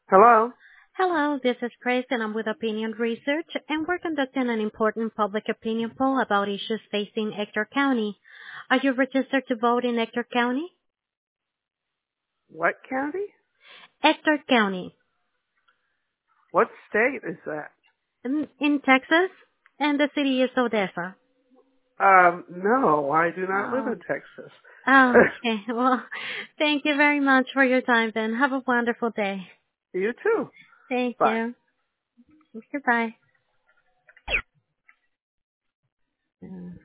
Hello? Hello, this is Grace and I'm with Opinion Research and we're conducting an important public opinion poll about issues facing Ector County. Are you registered to vote in Ector County? What county? Ector County. What state is that? In Texas, and the city is Odessa. No, I do not live Oh, in Texas. okay. Well, thank you very much for your time then. Have a wonderful day. You too. Thank Bye. you. Goodbye.